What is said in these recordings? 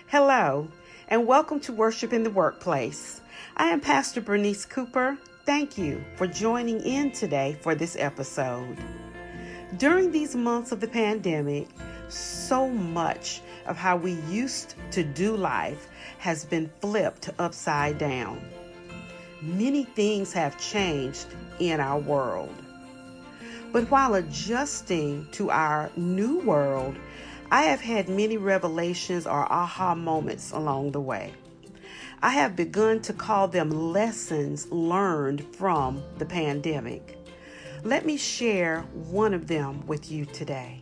Hello, and welcome to Worship in the Workplace. I am Pastor Bernice Cooper. Thank you for joining in today for this episode. During these months of the pandemic, so much of how we used to do life has been flipped upside down. Many things have changed in our world. But while adjusting to our new world, I have had many revelations or aha moments along the way. I have begun to call them lessons learned from the pandemic. Let me share one of them with you today.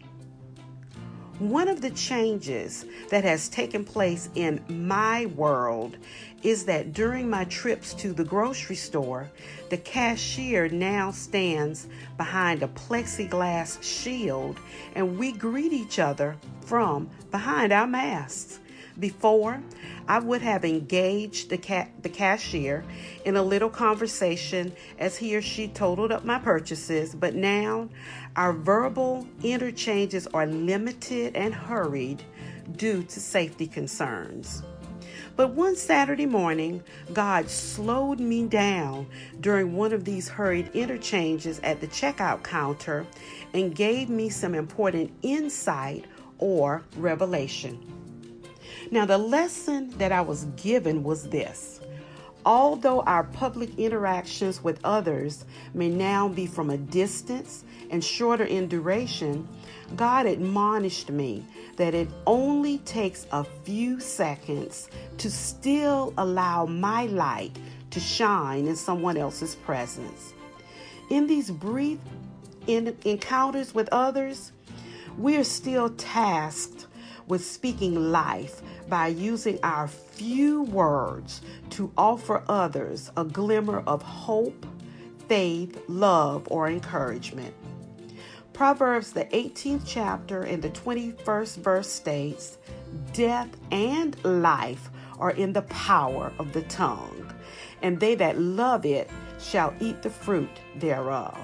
One of the changes that has taken place in my world is that during my trips to the grocery store, the cashier now stands behind a plexiglass shield and we greet each other from behind our masks. Before, I would have engaged the cashier in a little conversation as he or she totaled up my purchases, but now our verbal interchanges are limited and hurried due to safety concerns. But one Saturday morning, God slowed me down during one of these hurried interchanges at the checkout counter and gave me some important insight or revelation. Now, the lesson that I was given was this. Although our public interactions with others may now be from a distance and shorter in duration, God admonished me that it only takes a few seconds to still allow my light to shine in someone else's presence. In these brief encounters with others, we are still tasked with speaking life by using our few words to offer others a glimmer of hope, faith, love, or encouragement. Proverbs, the 18th chapter and the 21st verse states, "Death and life are in the power of the tongue, and they that love it shall eat the fruit thereof."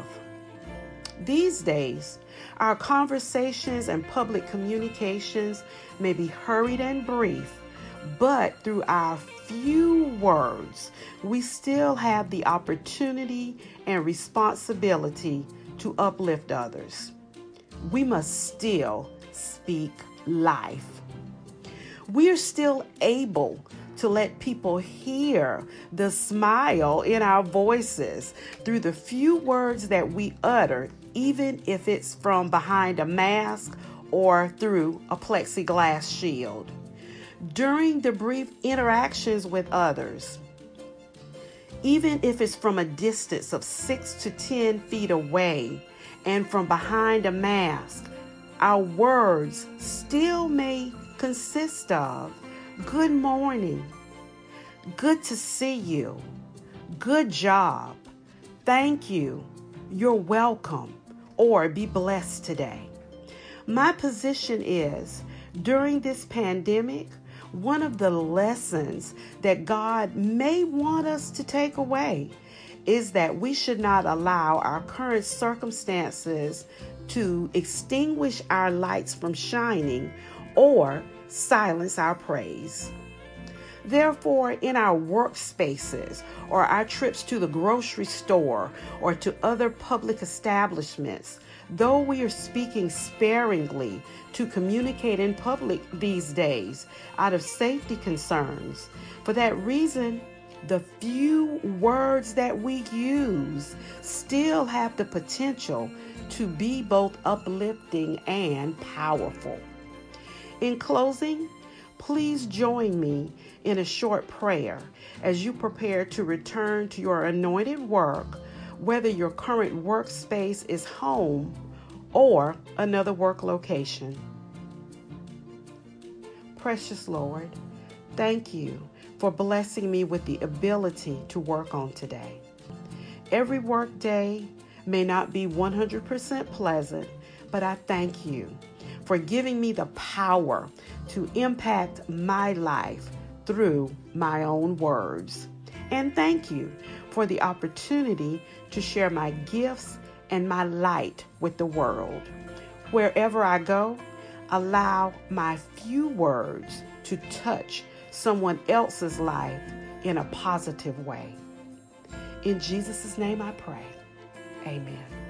These days, our conversations and public communications may be hurried and brief, but through our few words, we still have the opportunity and responsibility to uplift others. We must still speak life. We are still able to let people hear the smile in our voices through the few words that we utter, even if it's from behind a mask or through a plexiglass shield. During the brief interactions with others, even if it's from a distance of 6 to 10 feet away and from behind a mask, our words still may consist of "Good morning," "Good to see you," "Good job," "Thank you," "You're welcome," or "Be blessed today." My position is, during this pandemic, one of the lessons that God may want us to take away is that we should not allow our current circumstances to extinguish our lights from shining or silence our praise. Therefore, in our workspaces or our trips to the grocery store or to other public establishments, though we are speaking sparingly to communicate in public these days out of safety concerns, for that reason, the few words that we use still have the potential to be both uplifting and powerful. In closing, please join me in a short prayer as you prepare to return to your anointed work, whether your current workspace is home or another work location. Precious Lord, thank you for blessing me with the ability to work on today. Every work day may not be 100% pleasant, but I thank you for giving me the power to impact my life through my own words. And thank you for the opportunity to share my gifts and my light with the world. Wherever I go, allow my few words to touch someone else's life in a positive way. In Jesus' name I pray. Amen.